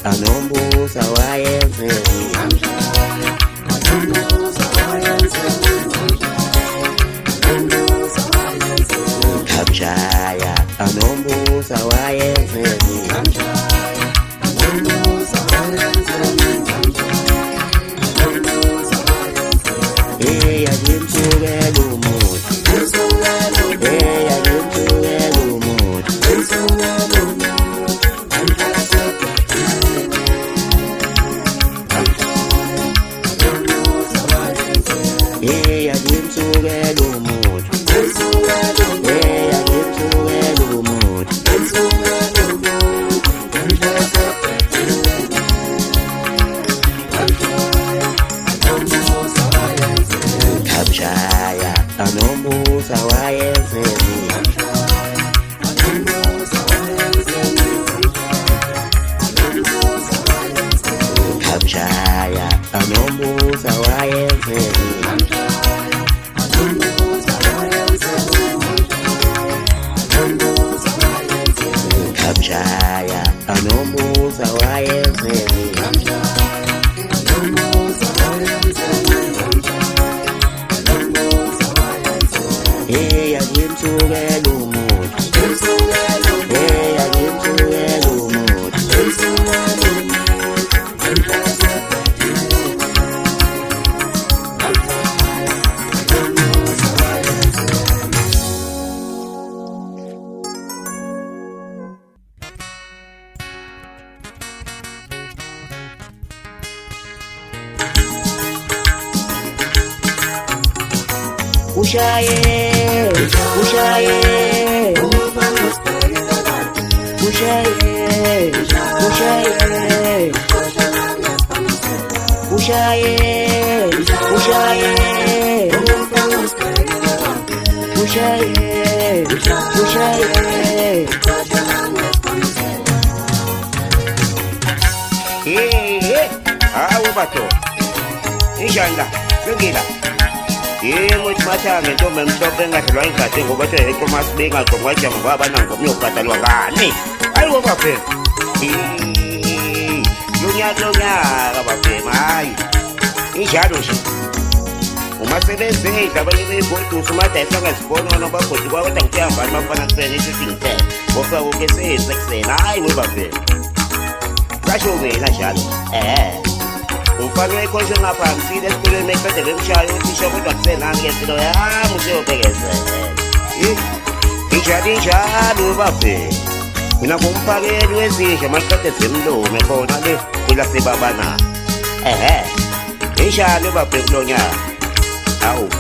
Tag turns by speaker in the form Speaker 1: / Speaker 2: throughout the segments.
Speaker 1: anombuza wayenzeni Kamshaya anombuza wayenzeni yagimthukela umuthi yagimthukela umuthi yagimthukela umuthi yagimthukela umuthi Kamshaya anombuza wayenzeni Kamshaya anombuza wayenzeni Kamshaya anombuza wayenzeni yagimthukela umuthi yagimthukela umuthi Ushaye Ushaye Ushaye Ushaye Ushaye Ushaye Ushaye bato Inshalla sengila Muthi mathanga intombi emhlophe engahlelwa ingadi ngoba ethe eqoma sibinga ngomwaja ngoba abanango myokubhatalwa ngani ayiwo bafema lonyaka bafema hayi injalo nje uma sebenzisa abanye begodusa umadayisa angazibona nobagodi kwakodwa ngiyahambani bafana kusena isisingithe ngoba uke seyenze kusena hayi we bafema kasho wena njalo umfana wekhohle ngaphansi esikoleni meqede bemshayo uthisha kodwa kusenani ngempilo yami useyobhekezela injalo bafema mina kumphakeli wezidla maqede zemlome khona le kulasebabana injalo bafema kulonyaka awu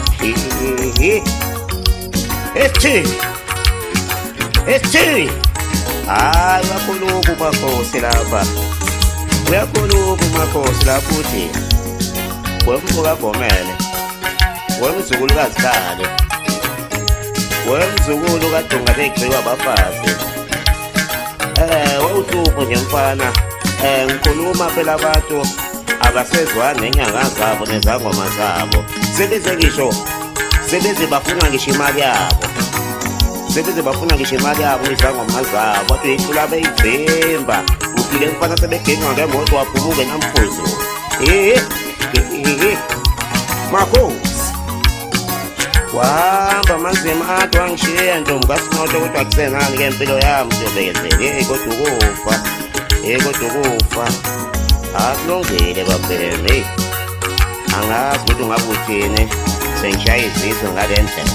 Speaker 1: Esti hayi wakhuluka umakhosi lapha uyakhuluka umakhosi lapha uthi wemvuka Gomele wemzukulu kaZikhale wemzukulu kaDunga begciwa abafazi wawuhlupho nje mfana ngikhuluma phela abantu abasezwana nenyanga zabo nezangoma zabo sebeze ngisho sebeze bafuna ngisho imali yabo sebeze bafuna ngisho imali yabo izangoma zabo bathi icula beyivimba ufile mfana sebegenqa ngemoto waphumuke namfuzo makhosi wahamba manzima athi wangishiya ntombi kaSinotho kodwa kusenani ngempilo yami siyobekezela kodwa ukufa akulungile bafeme angazi ukuthi ungabe uthini sengishaya izizwe ngalendlela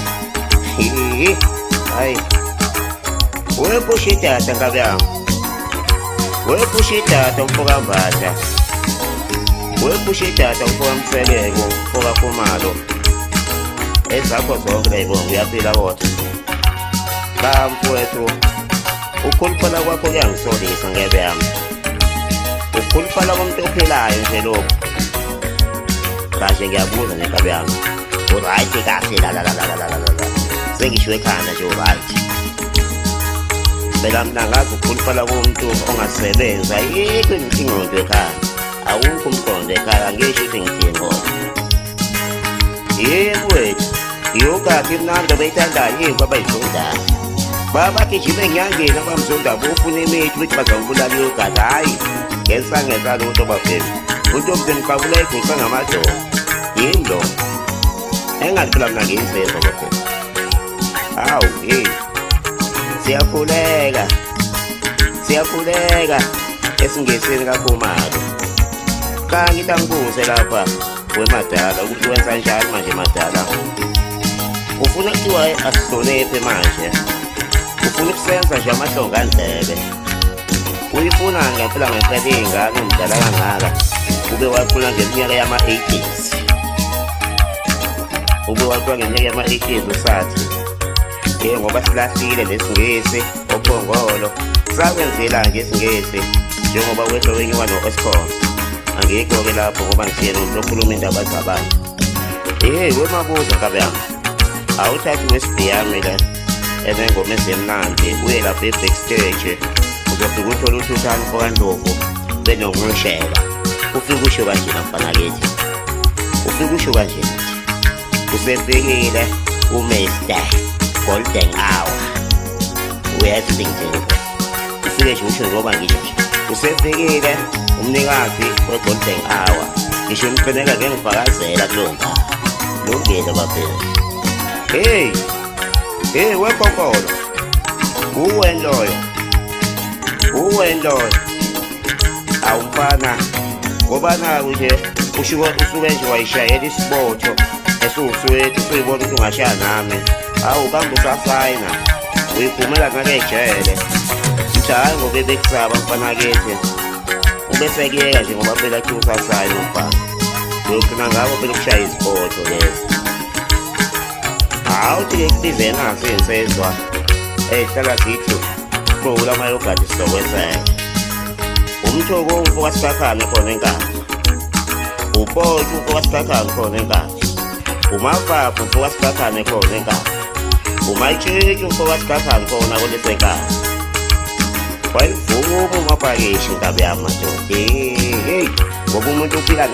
Speaker 1: hayi wephusha idatha ngabe yami wephusha idatha umfoka Mbatha wephusha idatha umfoka Mseleko umfoka Khumalo ezakho zonke layibonga uyaphila kodwa kamfowethu ukhuluphala kwakho kuyangisolisa ngebe yami ukhuluphala komuntu ophilayo nje lokho kahle ngiyabuza nekabe yami uright kahle la sengisho ekhanda nje uright phela mina ngazi ukhuluphala komuntu ongasebenza yikho ingqondo ekhaya awukho umqondo ekhaya ngisho ukuthi ngithini kodwa wethu yokathi mnando beyithandayo yini kwabayizondayo babagijima enyangeni abamzondayo bofuna imithi ukuthi bazawubulala yokathi hayi ngesangeza lutho bafethu uNtombi niqabula iguqa ngamadoda yimlo engaphila mina ngiyizezwa bafethu hawu siyakhuleka esingesini kaKhumalo kanti angibuze lapha wemadala ukuthi wenza njani manje madala ufuna kuthiwa asihloniphe manje ufuna ukusenza nje amahlonga andlebe uyifuna ngempela ngempela ingane umdala kangaka ube wakhula ngeminyaka yama-80s usathi ngoba silahlile nesingisi ophongolo sakwenzela nje isingisi njengoba wehlo wenyuka no-Eskom angikho-ke lapho ngoba ngisiyena umuntu okhuluma indaba zabantu wemabuza kabe yami awuthathi wesibhi yami le enengoma ezemnandi uye lapho e-backstage uzofika uthole uthuthani mfokandlovu benonqusheka ufike usho kanje mfana kithi usefikile uMr Golden Hour uyasingile ufike nje usho ngoba ngisho usefikile umnikazi we-Golden Hour ngisho umqineka ke ngifakazela kulo ndaba lungile baphela wekokolo uwe loyo awumfana ngoba naku nje usuke nje wayishayela isibotho esiwuswethu usuyibona ukuthi ungashaya nami hawu kambe usasayina uyiphumela ngakejele ngithi hhayi ngoba bekusaba mfana kithi ubesekuyeka nje ngoba phela kuthi usasayina umfana uyogcina ngabo phela ukushaya izibotho lezi awuthi-ke kubize naso iy'nsizwa hlala zithi qula amayogadi sizokwenzeka umthoko umfoka sibakhane khona enkandla upotsho umfoka sibakhane khona enkandla umavaphu umfoka sibakhane khona enkandla umayitshitshi umfoka sibakhane khona kulesenkandla wayivuma umabhakishi inkabi yami madoda ngoba umuntu uphila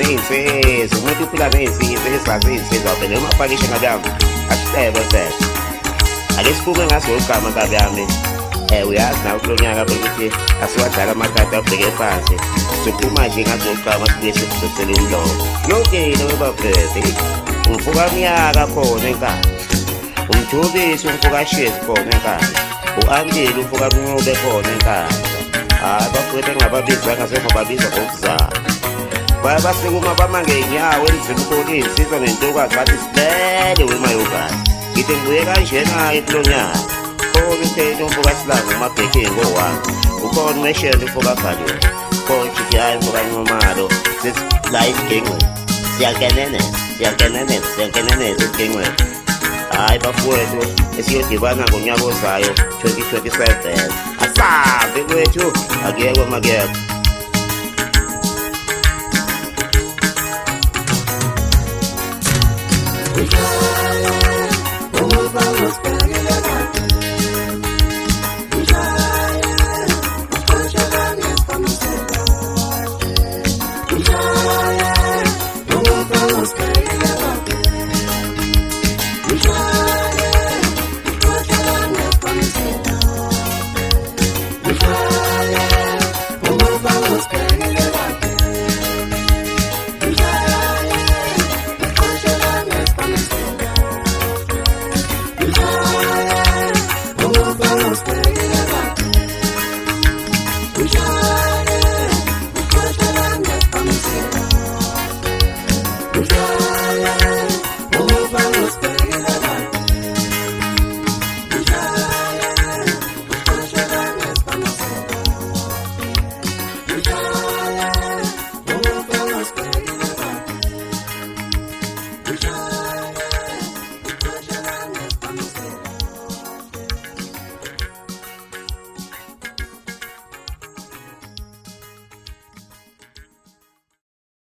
Speaker 1: ney'nsizwa ezazi iy'nsizwa phela umabhakishi inkabi yami asicebe sebe ake siphume ngaso igama nkabi yami uyazi nawe kulo nyaka ukuthi asiwadlala amakhadi abheke phansi siphuma nje ngazogqama sibuye sizosela umlomo yokile webabhebe umfuka mnyaka khona enkandla umthobisi umfuka shezi khona enkandla u-Andile umfuka mncube khona enkandla hhayi bafowethu engababizanga sengobabiza ngokuzala bayabasikuma bama ngey'nyawo emzini khona iy'nsizwa nentokazi bathi silele wemayogadi ngithi ngibuye kanjena-ke kulo nyaka khona umthetho umfoka silanga umabhekeni ngo-1 ukhona umeshela umfoka bhaliwe khona jithi hhayi umfoka Ncomalo sithi la esigengweni siyankeneneza esigengweni hhayi bafowethu esiyodibana ngonyaka ozayo 2027 asambe kwethu akuyekwe makuyekwe
Speaker 2: We